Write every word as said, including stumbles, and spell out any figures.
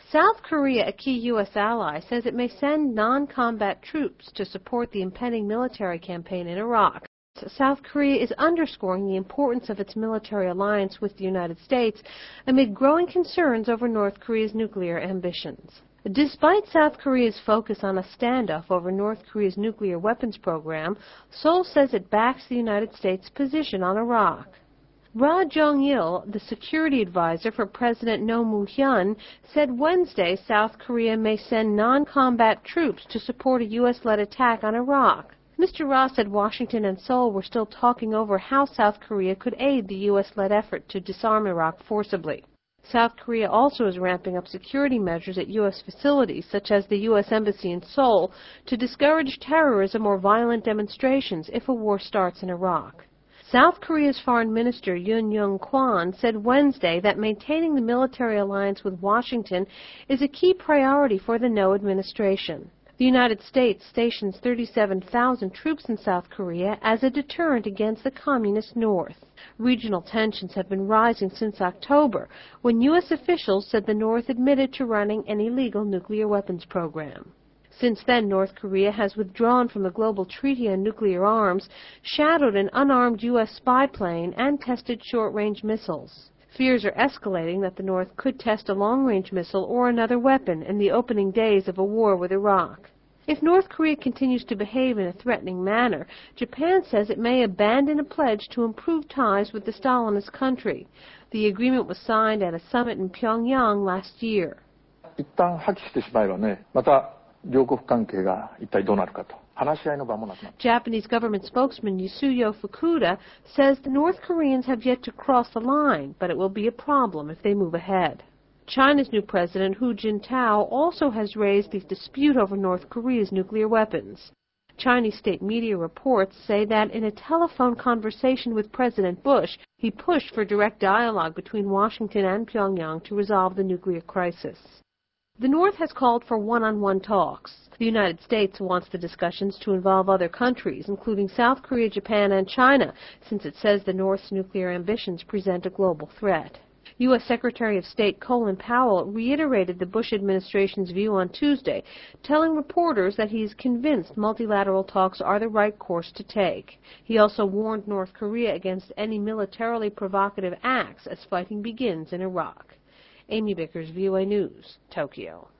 South Korea, a key U S ally, says it may send non-combat troops to support the impending military campaign in Iraq. South Korea is underscoring the importance of its military alliance with the United States amid growing concerns over North Korea's nuclear ambitions. Despite South Korea's focus on a standoff over North Korea's nuclear weapons program, Seoul says it backs the United States' position on Iraq. Ra Jong-il, the security advisor for President Roh Moo-hyun, said Wednesday South Korea may send non-combat troops to support a U S-led attack on Iraq. Mister Ra said Washington and Seoul were still talking over how South Korea could aid the U S-led effort to disarm Iraq forcibly. South Korea also is ramping up security measures at U S facilities, such as the U S Embassy in Seoul, to discourage terrorism or violent demonstrations if a war starts in Iraq. South Korea's Foreign Minister Yoon Young-kwon said Wednesday that maintaining the military alliance with Washington is a key priority for the Noh administration. The United States stations thirty-seven thousand troops in South Korea as a deterrent against the Communist North. Regional tensions have been rising since October, when U S officials said the North admitted to running an illegal nuclear weapons program. Since then, North Korea has withdrawn from the global treaty on nuclear arms, shadowed an unarmed U S spy plane, and tested short-range missiles. Fears are escalating that the North could test a long-range missile or another weapon in the opening days of a war with Iraq. If North Korea continues to behave in a threatening manner, Japan says it may abandon a pledge to improve ties with the Stalinist country. The agreement was signed at a summit in Pyongyang last year. Japanese government spokesman Yasuyo Fukuda says the North Koreans have yet to cross the line, but it will be a problem if they move ahead. China's new president, Hu Jintao, also has raised the dispute over North Korea's nuclear weapons. Chinese state media reports say that in a telephone conversation with President Bush, he pushed for direct dialogue between Washington and Pyongyang to resolve the nuclear crisis. The North has called for one-on-one talks. The United States wants the discussions to involve other countries, including South Korea, Japan, and China, since it says the North's nuclear ambitions present a global threat. U S Secretary of State Colin Powell reiterated the Bush administration's view on Tuesday, telling reporters that he is convinced multilateral talks are the right course to take. He also warned North Korea against any militarily provocative acts as fighting begins in Iraq. Amy Bickers, V O A News, Tokyo.